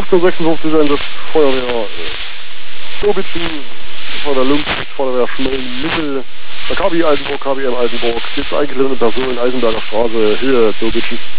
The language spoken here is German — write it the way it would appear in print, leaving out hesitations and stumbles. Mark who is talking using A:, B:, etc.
A: 1856 Einsatz Feuerwehr Dobitschen von der Feuerwehr Schmeln-Mittel, der KBI Altenburg, KBM Altenburg, jetzt eingetreffene Person, Eisenberger Straße, Höhe Dobitschen.